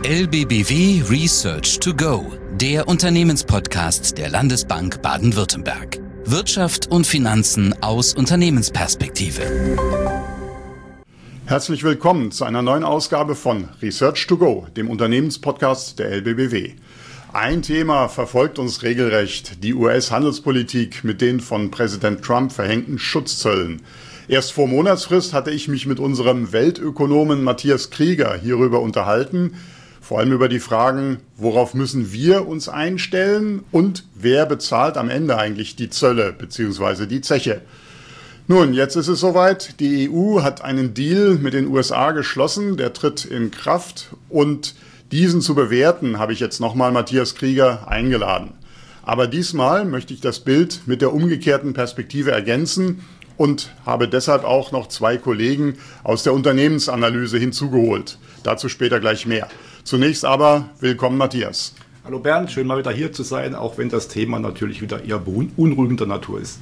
LBBW Research to Go, der Unternehmenspodcast der Landesbank Baden-Württemberg. Wirtschaft und Finanzen aus Unternehmensperspektive. Herzlich willkommen zu einer neuen Ausgabe von Research to Go, dem Unternehmenspodcast der LBBW. Ein Thema verfolgt uns regelrecht, die US-Handelspolitik mit den von Präsident Trump verhängten Schutzzöllen. Erst vor Monatsfrist hatte ich mich mit unserem Weltökonomen Matthias Krieger hierüber unterhalten, vor allem über die Fragen, worauf müssen wir uns einstellen und wer bezahlt am Ende eigentlich die Zölle bzw. die Zeche. Nun, jetzt ist es soweit, die EU hat einen Deal mit den USA geschlossen, der tritt in Kraft und diesen zu bewerten, habe ich jetzt nochmal Matthias Krieger eingeladen. Aber diesmal möchte ich das Bild mit der umgekehrten Perspektive ergänzen und habe deshalb auch noch zwei Kollegen aus der Unternehmensanalyse hinzugeholt. Dazu später gleich mehr. Zunächst aber willkommen Matthias. Hallo Bernd, schön mal wieder hier zu sein, auch wenn das Thema natürlich wieder eher beunruhigender Natur ist.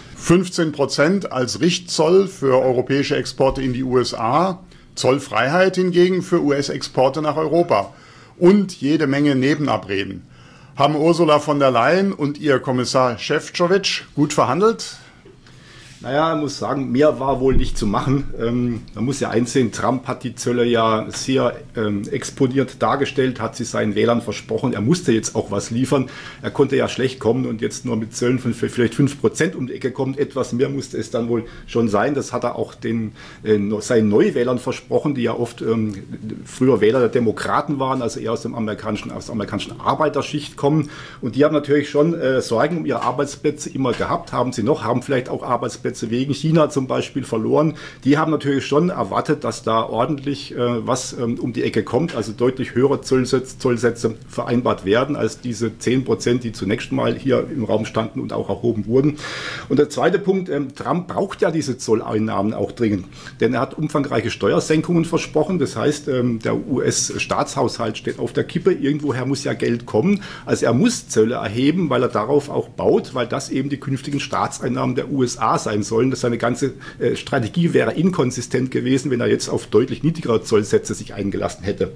15% als Richtzoll für europäische Exporte in die USA, Zollfreiheit hingegen für US-Exporte nach Europa und jede Menge Nebenabreden. Haben Ursula von der Leyen und ihr Kommissar Šefčovič gut verhandelt? Naja, ich muss sagen, mehr war wohl nicht zu machen. Man muss ja einsehen, Trump hat die Zölle ja sehr exponiert dargestellt, hat sie seinen Wählern versprochen, er musste jetzt auch was liefern. Er konnte ja schlecht kommen und jetzt nur mit Zöllen von vielleicht 5% um die Ecke kommt. Etwas mehr musste es dann wohl schon sein. Das hat er auch seinen Neuwählern versprochen, die ja oft früher Wähler der Demokraten waren, also eher aus der amerikanischen Arbeiterschicht kommen. Und die haben natürlich schon Sorgen um ihre Arbeitsplätze immer gehabt, haben vielleicht auch Arbeitsplätze wegen China zum Beispiel verloren. Die haben natürlich schon erwartet, dass da ordentlich was um die Ecke kommt, also deutlich höhere Zollsätze vereinbart werden als diese 10%, die zunächst mal hier im Raum standen und auch erhoben wurden. Und der zweite Punkt, Trump braucht ja diese Zolleinnahmen auch dringend, denn er hat umfangreiche Steuersenkungen versprochen. Das heißt, der US-Staatshaushalt steht auf der Kippe. Irgendwoher muss ja Geld kommen. Also er muss Zölle erheben, weil er darauf auch baut, weil das eben die künftigen Staatseinnahmen der USA sein sollen. Das seine ganze Strategie wäre inkonsistent gewesen, wenn er jetzt auf deutlich niedrigere Zollsätze sich eingelassen hätte.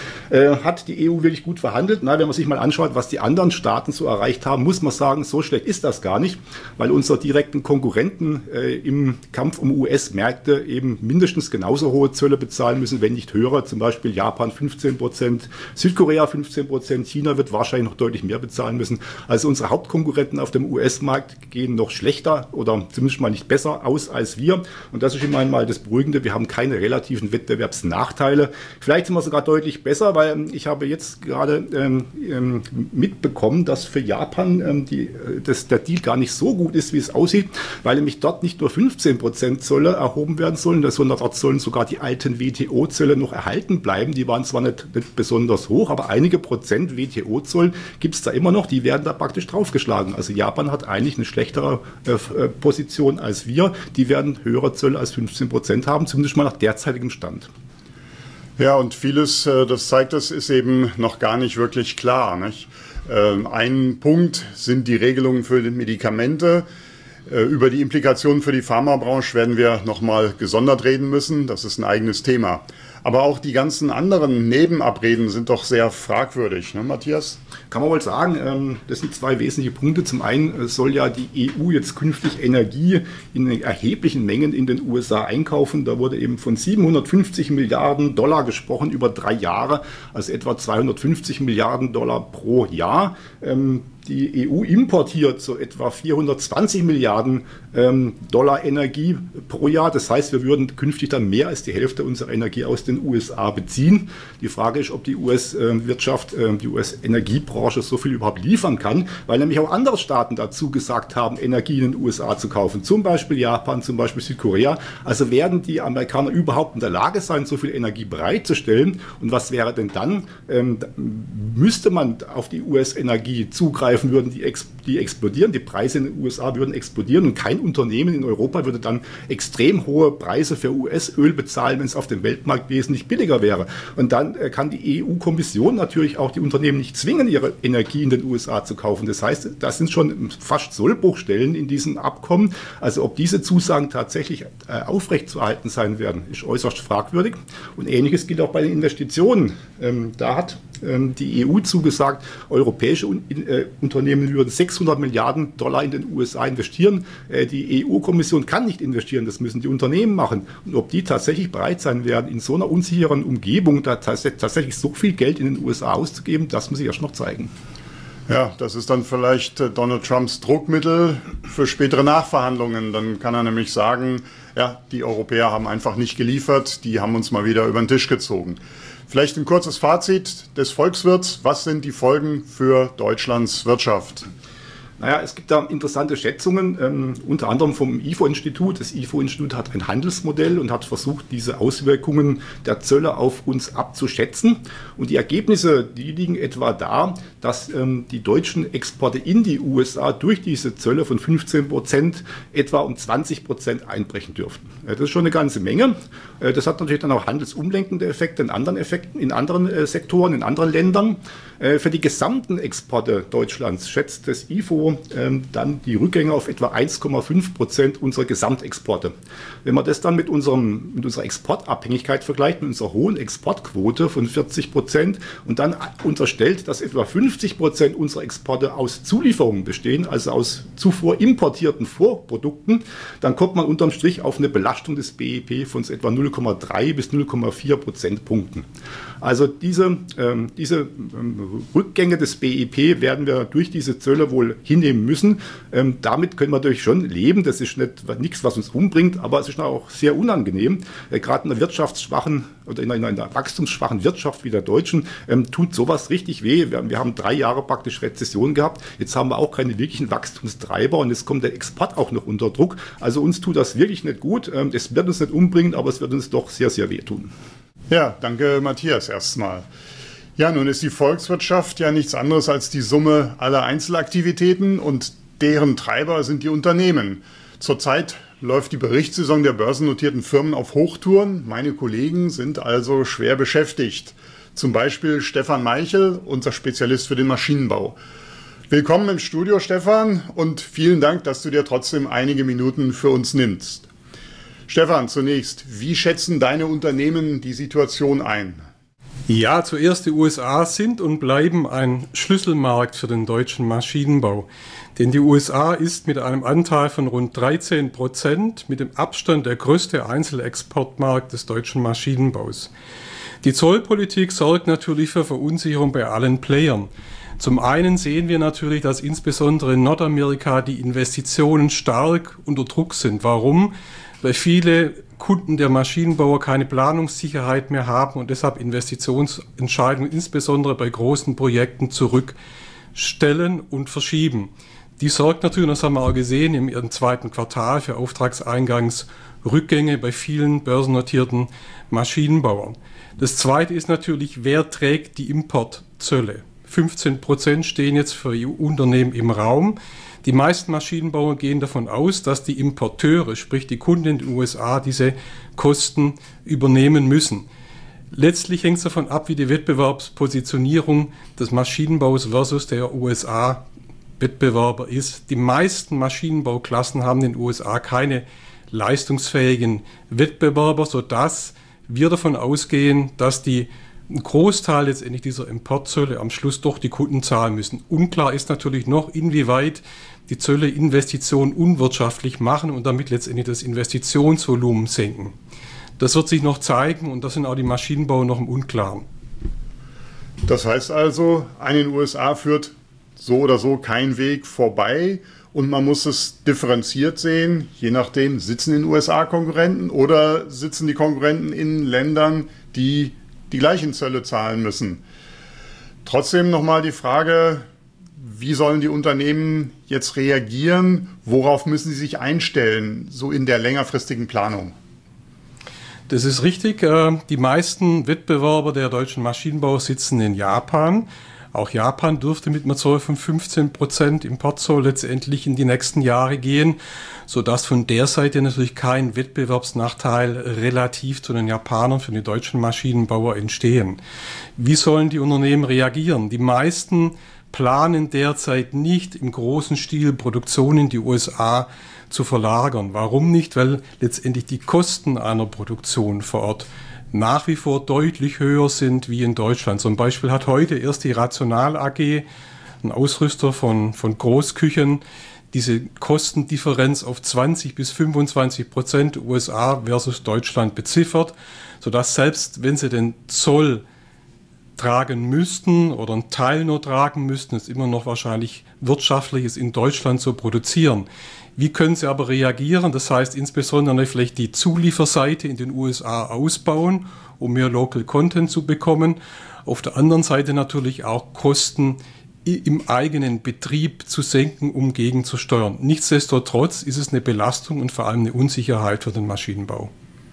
Hat die EU wirklich gut verhandelt? Na, wenn man sich mal anschaut, was die anderen Staaten so erreicht haben, muss man sagen, so schlecht ist das gar nicht, weil unsere direkten Konkurrenten im Kampf um US-Märkte eben mindestens genauso hohe Zölle bezahlen müssen, wenn nicht höhere. Zum Beispiel Japan 15%, Südkorea 15%, China wird wahrscheinlich noch deutlich mehr bezahlen müssen. Also unsere Hauptkonkurrenten auf dem US-Markt gehen noch schlechter oder zumindest mal nicht besser aus als wir. Und das ist immerhin mal das Beruhigende. Wir haben keine relativen Wettbewerbsnachteile. Vielleicht sind wir sogar deutlich besser, weil ich habe jetzt gerade mitbekommen, dass für Japan der Deal gar nicht so gut ist, wie es aussieht, weil nämlich dort nicht nur 15% Zölle erhoben werden sollen, sondern dort sollen sogar die alten WTO-Zölle noch erhalten bleiben. Die waren zwar nicht besonders hoch, aber einige Prozent WTO-Zoll gibt es da immer noch, die werden da praktisch draufgeschlagen. Also Japan hat eigentlich eine schlechtere Position als wir. Die werden höhere Zölle als 15% haben, zumindest mal nach derzeitigem Stand. Ja, und vieles, das zeigt es, ist eben noch gar nicht wirklich klar, nicht? Ein Punkt sind die Regelungen für die Medikamente. Über die Implikationen für die Pharmabranche werden wir nochmal gesondert reden müssen. Das ist ein eigenes Thema. Aber auch die ganzen anderen Nebenabreden sind doch sehr fragwürdig, ne, Matthias? Kann man wohl sagen, das sind zwei wesentliche Punkte. Zum einen soll ja die EU jetzt künftig Energie in erheblichen Mengen in den USA einkaufen. Da wurde eben von 750 Milliarden Dollar gesprochen über 3 Jahre, also etwa 250 Milliarden Dollar pro Jahr. Die EU importiert so etwa 420 Milliarden Dollar Energie pro Jahr. Das heißt, wir würden künftig dann mehr als die Hälfte unserer Energie aus den USA beziehen. Die Frage ist, ob die US-Wirtschaft, die US-Energiebranche so viel überhaupt liefern kann, weil nämlich auch andere Staaten dazu gesagt haben, Energie in den USA zu kaufen. Zum Beispiel Japan, zum Beispiel Südkorea. Also werden die Amerikaner überhaupt in der Lage sein, so viel Energie bereitzustellen? Und was wäre denn dann? Müsste man auf die US-Energie zugreifen, würden die explodieren, die Preise in den USA würden explodieren und kein Unternehmen in Europa würde dann extrem hohe Preise für US-Öl bezahlen, wenn es auf dem Weltmarkt wesentlich billiger wäre. Und dann kann die EU-Kommission natürlich auch die Unternehmen nicht zwingen, ihre Energie in den USA zu kaufen. Das heißt, das sind schon fast Sollbruchstellen in diesem Abkommen. Also ob diese Zusagen tatsächlich aufrechtzuerhalten sein werden, ist äußerst fragwürdig. Und Ähnliches gilt auch bei den Investitionen. Da hat die EU zugesagt, europäische Unternehmen würden 600 Milliarden Dollar in den USA investieren. Die EU-Kommission kann nicht investieren, das müssen die Unternehmen machen. Und ob die tatsächlich bereit sein werden, in so einer unsicheren Umgebung da tatsächlich so viel Geld in den USA auszugeben, das muss sich erst noch zeigen. Ja, das ist dann vielleicht Donald Trumps Druckmittel für spätere Nachverhandlungen. Dann kann er nämlich sagen, ja, die Europäer haben einfach nicht geliefert, die haben uns mal wieder über den Tisch gezogen. Vielleicht ein kurzes Fazit des Volkswirts. Was sind die Folgen für Deutschlands Wirtschaft? Naja, es gibt da interessante Schätzungen, unter anderem vom IFO-Institut. Das IFO-Institut hat ein Handelsmodell und hat versucht, diese Auswirkungen der Zölle auf uns abzuschätzen. Und die Ergebnisse, die liegen etwa da, dass die deutschen Exporte in die USA durch diese Zölle von 15% etwa um 20% einbrechen dürften. Das ist schon eine ganze Menge. Das hat natürlich dann auch handelsumlenkende Effekte in anderen Sektoren, in anderen Ländern. Für die gesamten Exporte Deutschlands schätzt das IFO dann die Rückgänge auf etwa 1,5% unserer Gesamtexporte. Wenn man das dann mit unserer Exportabhängigkeit vergleicht, mit unserer hohen Exportquote von 40% und dann unterstellt, dass etwa 50% unserer Exporte aus Zulieferungen bestehen, also aus zuvor importierten Vorprodukten, dann kommt man unterm Strich auf eine Belastung des BIP von etwa 0,3 bis 0,4 Prozentpunkten. Also diese Rückgänge des BIP werden wir durch diese Zölle wohl hinnehmen müssen. Damit können wir natürlich schon leben. Das ist nichts, was uns umbringt, aber es ist auch sehr unangenehm. Gerade in einer wirtschaftsschwachen oder in einer wachstumsschwachen Wirtschaft wie der deutschen tut sowas richtig weh. Wir haben 3 Jahre praktisch Rezession gehabt. Jetzt haben wir auch keine wirklichen Wachstumstreiber und jetzt kommt der Export auch noch unter Druck. Also uns tut das wirklich nicht gut. Es wird uns nicht umbringen, aber es wird uns doch sehr, sehr wehtun. Ja, danke Matthias erstmal. Ja, nun ist die Volkswirtschaft ja nichts anderes als die Summe aller Einzelaktivitäten und deren Treiber sind die Unternehmen. Zurzeit läuft die Berichtssaison der börsennotierten Firmen auf Hochtouren. Meine Kollegen sind also schwer beschäftigt. Zum Beispiel Stefan Meichel, unser Spezialist für den Maschinenbau. Willkommen im Studio, Stefan, und vielen Dank, dass du dir trotzdem einige Minuten für uns nimmst. Stefan, zunächst, wie schätzen deine Unternehmen die Situation ein? Ja, zuerst die USA sind und bleiben ein Schlüsselmarkt für den deutschen Maschinenbau. Denn die USA ist mit einem Anteil von rund 13% mit dem Abstand der größte Einzelexportmarkt des deutschen Maschinenbaus. Die Zollpolitik sorgt natürlich für Verunsicherung bei allen Playern. Zum einen sehen wir natürlich, dass insbesondere in Nordamerika die Investitionen stark unter Druck sind. Warum? Weil viele Kunden der Maschinenbauer keine Planungssicherheit mehr haben und deshalb Investitionsentscheidungen insbesondere bei großen Projekten zurückstellen und verschieben. Die sorgt natürlich, das haben wir auch gesehen, im zweiten Quartal für Auftragseingangsrückgänge bei vielen börsennotierten Maschinenbauern. Das zweite ist natürlich, wer trägt die Importzölle? 15% stehen jetzt für EU-Unternehmen im Raum. Die meisten Maschinenbauer gehen davon aus, dass die Importeure, sprich die Kunden in den USA, diese Kosten übernehmen müssen. Letztlich hängt es davon ab, wie die Wettbewerbspositionierung des Maschinenbaus versus der USA-Wettbewerber ist. Die meisten Maschinenbauklassen haben in den USA keine leistungsfähigen Wettbewerber, sodass wir davon ausgehen, dass ein Großteil letztendlich dieser Importzölle am Schluss doch die Kunden zahlen müssen. Unklar ist natürlich noch, inwieweit die Zölle Investitionen unwirtschaftlich machen und damit letztendlich das Investitionsvolumen senken. Das wird sich noch zeigen und das sind auch die Maschinenbauer noch im Unklaren. Das heißt also, an den USA führt so oder so kein Weg vorbei und man muss es differenziert sehen, je nachdem, sitzen in den USA Konkurrenten oder sitzen die Konkurrenten in Ländern, die die gleichen Zölle zahlen müssen. Trotzdem nochmal die Frage, wie sollen die Unternehmen jetzt reagieren? Worauf müssen sie sich einstellen, so in der längerfristigen Planung? Das ist richtig. Die meisten Wettbewerber der deutschen Maschinenbauer sitzen in Japan. Auch Japan dürfte mit einem Zoll von 15% Importzoll letztendlich in die nächsten Jahre gehen, sodass von der Seite natürlich kein Wettbewerbsnachteil relativ zu den Japanern für die deutschen Maschinenbauer entstehen. Wie sollen die Unternehmen reagieren? Die meisten planen derzeit nicht im großen Stil Produktion in die USA zu verlagern. Warum nicht? Weil letztendlich die Kosten einer Produktion vor Ort nach wie vor deutlich höher sind wie in Deutschland. Zum Beispiel hat heute erst die Rational AG, ein Ausrüster von Großküchen, diese Kostendifferenz auf 20-25% USA versus Deutschland beziffert, sodass selbst wenn sie den Zoll tragen müssten oder einen Teil nur tragen müssten, es immer noch wahrscheinlich wirtschaftlich ist, in Deutschland zu produzieren. Wie können sie aber reagieren? Das heißt insbesondere vielleicht die Zulieferseite in den USA ausbauen, um mehr Local Content zu bekommen. Auf der anderen Seite natürlich auch Kosten im eigenen Betrieb zu senken, um gegenzusteuern. Nichtsdestotrotz ist es eine Belastung und vor allem eine Unsicherheit für den Maschinenbau.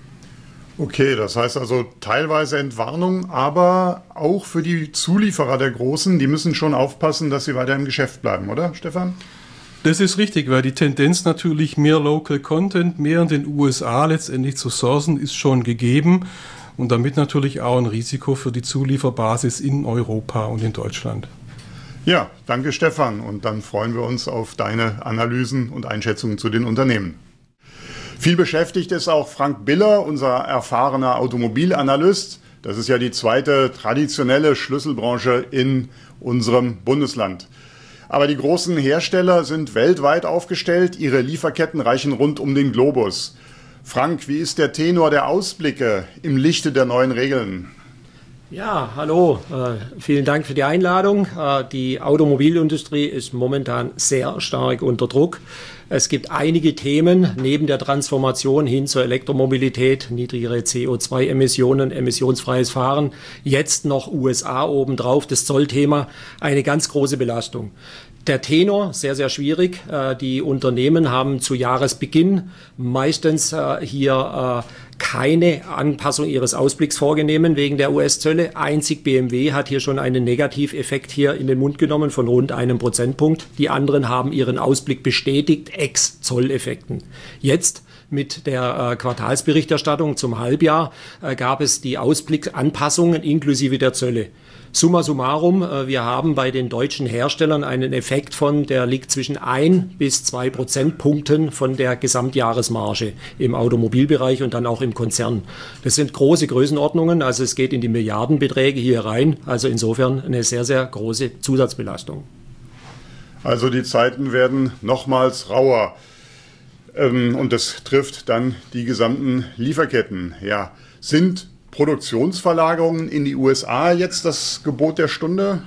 Okay, das heißt also teilweise Entwarnung, aber auch für die Zulieferer der Großen, die müssen schon aufpassen, dass sie weiter im Geschäft bleiben, oder Stefan? Das ist richtig, weil die Tendenz natürlich mehr Local Content, mehr in den USA letztendlich zu sourcen, ist schon gegeben und damit natürlich auch ein Risiko für die Zulieferbasis in Europa und in Deutschland. Ja, danke Stefan und dann freuen wir uns auf deine Analysen und Einschätzungen zu den Unternehmen. Viel beschäftigt ist auch Frank Biller, unser erfahrener Automobilanalyst. Das ist ja die zweite traditionelle Schlüsselbranche in unserem Bundesland. Aber die großen Hersteller sind weltweit aufgestellt. Ihre Lieferketten reichen rund um den Globus. Frank, wie ist der Tenor der Ausblicke im Lichte der neuen Regeln? Ja, hallo. Vielen Dank für die Einladung. Die Automobilindustrie ist momentan sehr stark unter Druck. Es gibt einige Themen neben der Transformation hin zur Elektromobilität, niedrigere CO2-Emissionen, emissionsfreies Fahren, jetzt noch USA obendrauf, das Zollthema, eine ganz große Belastung. Der Tenor, sehr, sehr schwierig. Die Unternehmen haben zu Jahresbeginn meistens hier keine Anpassung ihres Ausblicks vorgenommen wegen der US-Zölle. Einzig BMW hat hier schon einen Negativeffekt hier in den Mund genommen von rund 1 Prozentpunkt. Die anderen haben ihren Ausblick bestätigt, ex-Zolleffekten. Jetzt mit der Quartalsberichterstattung zum Halbjahr gab es die Ausblickanpassungen inklusive der Zölle. Summa summarum, wir haben bei den deutschen Herstellern einen Effekt der liegt zwischen 1 bis 2 Prozentpunkten von der Gesamtjahresmarge im Automobilbereich und dann auch im Konzern. Das sind große Größenordnungen, also es geht in die Milliardenbeträge hier rein, also insofern eine sehr, sehr große Zusatzbelastung. Also die Zeiten werden nochmals rauer und das trifft dann die gesamten Lieferketten. Ja, sind Produktionsverlagerungen in die USA jetzt das Gebot der Stunde?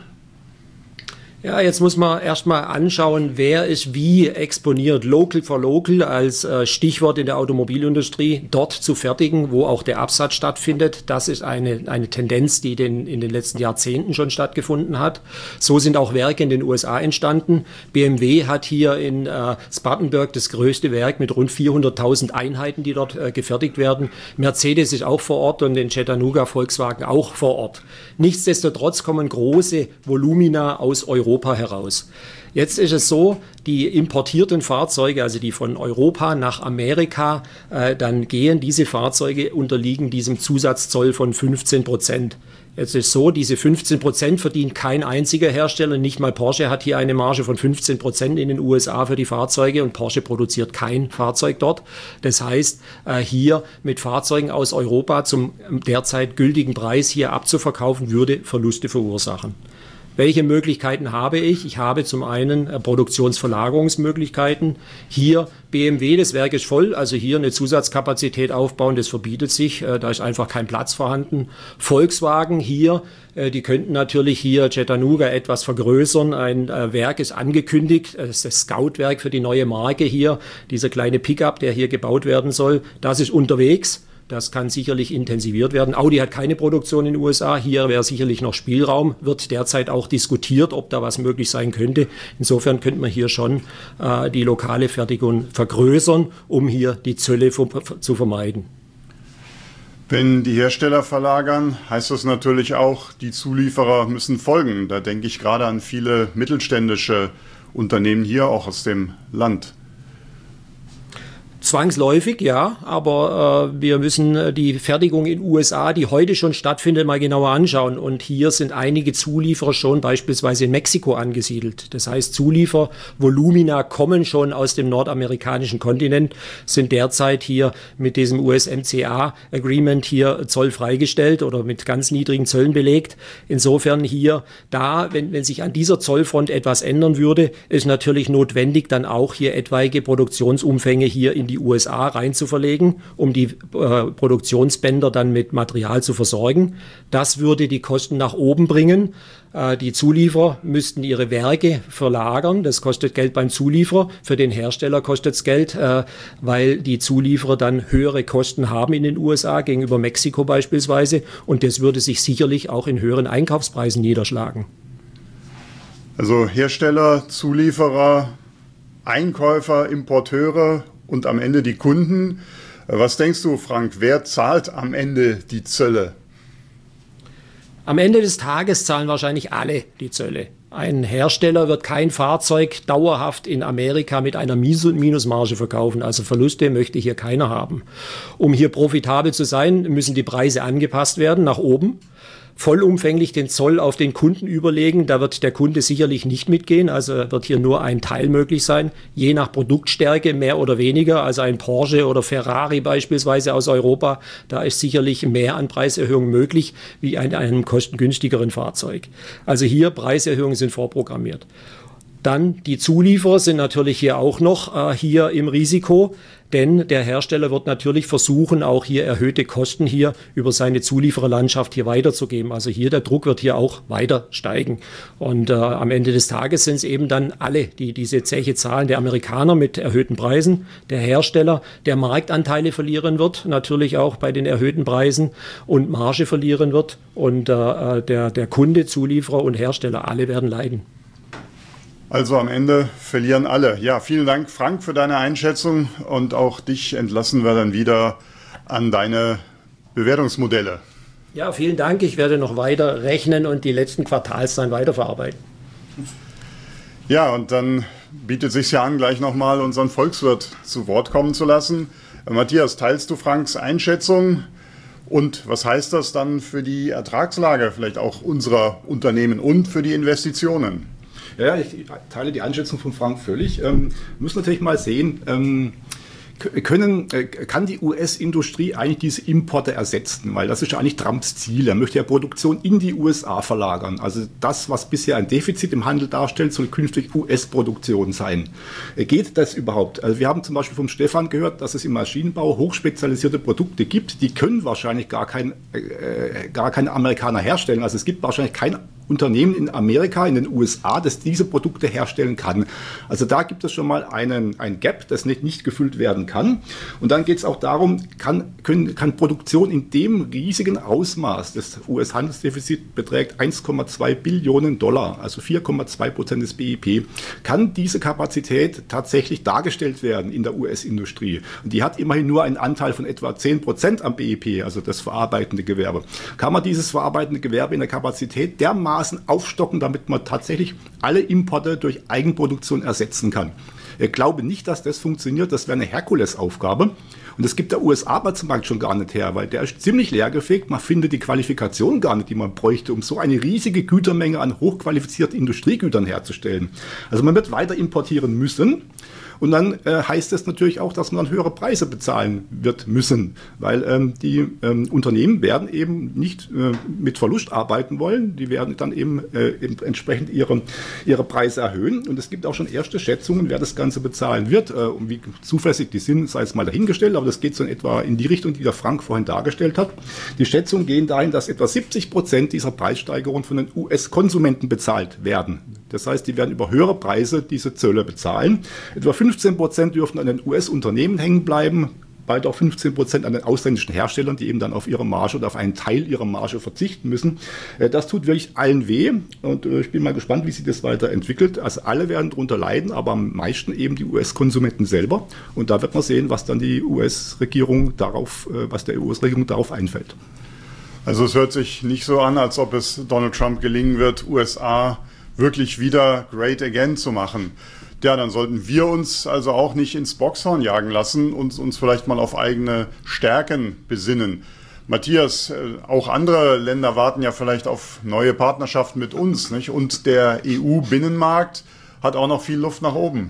Ja, jetzt muss man erstmal anschauen, wer ist wie exponiert. Local for Local als Stichwort in der Automobilindustrie, dort zu fertigen, wo auch der Absatz stattfindet. Das ist eine Tendenz, die in den letzten Jahrzehnten schon stattgefunden hat. So sind auch Werke in den USA entstanden. BMW hat hier in Spartanburg das größte Werk mit rund 400.000 Einheiten, die dort gefertigt werden. Mercedes ist auch vor Ort und in Chattanooga Volkswagen auch vor Ort. Nichtsdestotrotz kommen große Volumina aus Europa heraus. Jetzt ist es so, die importierten Fahrzeuge, also die von Europa nach Amerika, dann gehen diese Fahrzeuge, unterliegen diesem Zusatzzoll von 15%. Jetzt ist so, diese 15% verdient kein einziger Hersteller, nicht mal Porsche hat hier eine Marge von 15% in den USA für die Fahrzeuge und Porsche produziert kein Fahrzeug dort. Das heißt, hier mit Fahrzeugen aus Europa zum derzeit gültigen Preis hier abzuverkaufen, würde Verluste verursachen. Welche Möglichkeiten habe ich? Ich habe zum einen Produktionsverlagerungsmöglichkeiten. Hier BMW, das Werk ist voll, also hier eine Zusatzkapazität aufbauen, das verbietet sich, da ist einfach kein Platz vorhanden. Volkswagen hier, die könnten natürlich hier Chattanooga etwas vergrößern. Ein Werk ist angekündigt, das ist das Scout-Werk für die neue Marke hier, dieser kleine Pickup, der hier gebaut werden soll, das ist unterwegs. Das kann sicherlich intensiviert werden. Audi hat keine Produktion in den USA. Hier wäre sicherlich noch Spielraum. Wird derzeit auch diskutiert, ob da was möglich sein könnte. Insofern könnte man hier schon die lokale Fertigung vergrößern, um hier die Zölle zu vermeiden. Wenn die Hersteller verlagern, heißt das natürlich auch, die Zulieferer müssen folgen. Da denke ich gerade an viele mittelständische Unternehmen hier, auch aus dem Land. Zwangsläufig, ja, aber wir müssen die Fertigung in den USA, die heute schon stattfindet, mal genauer anschauen. Und hier sind einige Zulieferer schon beispielsweise in Mexiko angesiedelt. Das heißt, Zuliefervolumina kommen schon aus dem nordamerikanischen Kontinent, sind derzeit hier mit diesem USMCA-Agreement hier zollfreigestellt oder mit ganz niedrigen Zöllen belegt. Insofern hier, wenn sich an dieser Zollfront etwas ändern würde, ist natürlich notwendig, dann auch hier etwaige Produktionsumfänge hier in die USA reinzuverlegen, um die Produktionsbänder dann mit Material zu versorgen. Das würde die Kosten nach oben bringen. Die Zulieferer müssten ihre Werke verlagern. Das kostet Geld beim Zulieferer. Für den Hersteller kostet es Geld, weil die Zulieferer dann höhere Kosten haben in den USA gegenüber Mexiko beispielsweise. Und das würde sich sicherlich auch in höheren Einkaufspreisen niederschlagen. Also Hersteller, Zulieferer, Einkäufer, Importeure und am Ende die Kunden. Was denkst du, Frank, wer zahlt am Ende die Zölle? Am Ende des Tages zahlen wahrscheinlich alle die Zölle. Ein Hersteller wird kein Fahrzeug dauerhaft in Amerika mit einer Minusmarge verkaufen. Also Verluste möchte hier keiner haben. Um hier profitabel zu sein, müssen die Preise angepasst werden nach oben. Vollumfänglich den Zoll auf den Kunden überlegen, da wird der Kunde sicherlich nicht mitgehen, also wird hier nur ein Teil möglich sein, je nach Produktstärke mehr oder weniger, also ein Porsche oder Ferrari beispielsweise aus Europa, da ist sicherlich mehr an Preiserhöhungen möglich, wie in einem kostengünstigeren Fahrzeug. Also hier Preiserhöhungen sind vorprogrammiert. Dann die Zulieferer sind natürlich hier auch noch hier im Risiko, denn der Hersteller wird natürlich versuchen, auch hier erhöhte Kosten hier über seine Zuliefererlandschaft hier weiterzugeben. Also hier der Druck wird hier auch weiter steigen. Und am Ende des Tages sind es eben dann alle, die diese Zeche zahlen. Der Amerikaner mit erhöhten Preisen, der Hersteller, der Marktanteile verlieren wird, natürlich auch bei den erhöhten Preisen und Marge verlieren wird. Und der Kunde, Zulieferer und Hersteller, alle werden leiden. Also am Ende verlieren alle. Ja, vielen Dank, Frank, für deine Einschätzung und auch dich entlassen wir dann wieder an deine Bewertungsmodelle. Ja, vielen Dank. Ich werde noch weiter rechnen und die letzten Quartalszahlen weiterverarbeiten. Ja, und dann bietet es sich ja an, gleich nochmal unseren Volkswirt zu Wort kommen zu lassen. Matthias, teilst du Franks Einschätzung? Und was heißt das dann für die Ertragslage, vielleicht auch unserer Unternehmen und für die Investitionen? Ja, ich teile die Einschätzung von Frank völlig. Muss natürlich mal sehen, kann die US-Industrie eigentlich diese Importe ersetzen? Weil das ist ja eigentlich Trumps Ziel. Er möchte ja Produktion in die USA verlagern. Also das, was bisher ein Defizit im Handel darstellt, soll künftig US-Produktion sein. Geht das überhaupt? Also wir haben zum Beispiel vom Stefan gehört, dass es im Maschinenbau hochspezialisierte Produkte gibt, die können wahrscheinlich gar keine Amerikaner herstellen. Also es gibt wahrscheinlich kein Unternehmen in Amerika, in den USA, das diese Produkte herstellen kann. Also da gibt es schon mal ein Gap, das nicht gefüllt werden kann. Und dann geht es auch darum, kann Produktion in dem riesigen Ausmaß, das US-Handelsdefizit beträgt 1,2 Billionen $, also 4,2% des BIP, kann diese Kapazität tatsächlich dargestellt werden in der US-Industrie. Und die hat immerhin nur einen Anteil von etwa 10% am BIP, also das verarbeitende Gewerbe. Kann man dieses verarbeitende Gewerbe in der Kapazität dermaßen aufstocken, damit man tatsächlich alle Importe durch Eigenproduktion ersetzen kann? Ich glaube nicht, dass das funktioniert. Das wäre eine Herkulesaufgabe. Und das gibt der US-Arbeitsmarkt schon gar nicht her, weil der ist ziemlich leergefegt. Man findet die Qualifikation gar nicht, die man bräuchte, um so eine riesige Gütermenge an hochqualifizierten Industriegütern herzustellen. Also man wird weiter importieren müssen. Und dann heißt es natürlich auch, dass man dann höhere Preise bezahlen wird müssen, weil die Unternehmen werden eben nicht mit Verlust arbeiten wollen. Die werden dann eben entsprechend ihre Preise erhöhen. Und es gibt auch schon erste Schätzungen, wer das Ganze bezahlen wird. Und wie zuverlässig die sind, sei es mal dahingestellt. Aber das geht so in etwa in die Richtung, die der Frank vorhin dargestellt hat. Die Schätzungen gehen dahin, dass etwa 70% dieser Preissteigerung von den US-Konsumenten bezahlt werden. Das heißt, die werden über höhere Preise diese Zölle bezahlen. Etwa 15% dürfen an den US-Unternehmen hängen bleiben. bald auch 15% an den ausländischen Herstellern, die eben dann auf ihre Marge oder auf einen Teil ihrer Marge verzichten müssen. Das tut wirklich allen weh und ich bin mal gespannt, wie sich das weiterentwickelt. Also alle werden darunter leiden, aber am meisten eben die US-Konsumenten selber. Und da wird man sehen, was dann die US-Regierung darauf, was der US-Regierung darauf einfällt. Also es hört sich nicht so an, als ob es Donald Trump gelingen wird, USA wirklich wieder great again zu machen. Ja, dann sollten wir uns also auch nicht ins Boxhorn jagen lassen und uns vielleicht mal auf eigene Stärken besinnen. Matthias, auch andere Länder warten ja vielleicht auf neue Partnerschaften mit uns, nicht? Und der EU-Binnenmarkt hat auch noch viel Luft nach oben.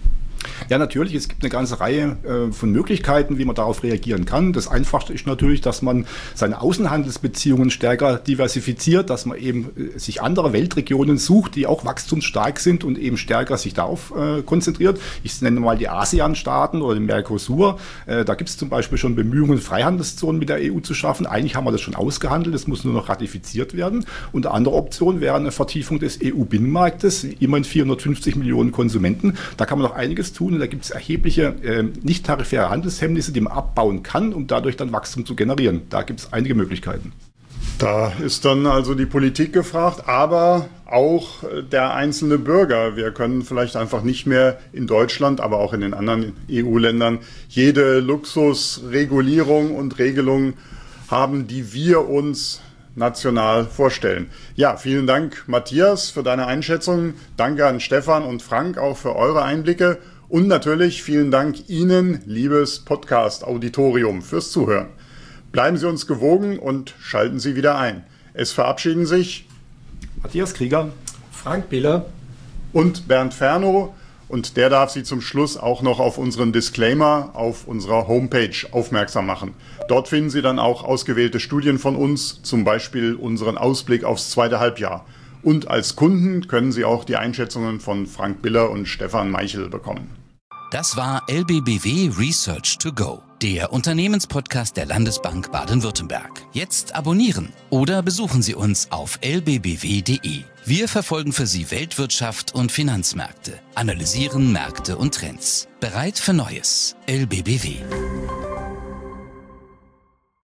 Ja, natürlich. Es gibt eine ganze Reihe von Möglichkeiten, wie man darauf reagieren kann. Das Einfachste ist natürlich, dass man seine Außenhandelsbeziehungen stärker diversifiziert, dass man eben sich andere Weltregionen sucht, die auch wachstumsstark sind und eben stärker sich darauf konzentriert. Ich nenne mal die ASEAN-Staaten oder den Mercosur. Da gibt es zum Beispiel schon Bemühungen, Freihandelszonen mit der EU zu schaffen. Eigentlich haben wir das schon ausgehandelt, das muss nur noch ratifiziert werden. Und eine andere Option wäre eine Vertiefung des EU-Binnenmarktes, immerhin 450 Millionen Konsumenten. Da kann man noch einiges tun. Und da gibt es erhebliche nicht-tarifäre Handelshemmnisse, die man abbauen kann, um dadurch dann Wachstum zu generieren. Da gibt es einige Möglichkeiten. Da ist dann also die Politik gefragt, aber auch der einzelne Bürger. Wir können vielleicht einfach nicht mehr in Deutschland, aber auch in den anderen EU-Ländern jede Luxusregulierung und Regelung haben, die wir uns national vorstellen. Ja, vielen Dank, Matthias, für deine Einschätzung. Danke an Stefan und Frank auch für eure Einblicke. Und natürlich vielen Dank Ihnen, liebes Podcast-Auditorium, fürs Zuhören. Bleiben Sie uns gewogen und schalten Sie wieder ein. Es verabschieden sich Matthias Krieger, Frank Biller und Bernd Fernow. Und der darf Sie zum Schluss auch noch auf unseren Disclaimer auf unserer Homepage aufmerksam machen. Dort finden Sie dann auch ausgewählte Studien von uns, zum Beispiel unseren Ausblick aufs zweite Halbjahr. Und als Kunden können Sie auch die Einschätzungen von Frank Biller und Stefan Meichel bekommen. Das war LBBW Research to Go, der Unternehmenspodcast der Landesbank Baden-Württemberg. Jetzt abonnieren oder besuchen Sie uns auf lbbw.de. Wir verfolgen für Sie Weltwirtschaft und Finanzmärkte, analysieren Märkte und Trends. Bereit für Neues. LBBW.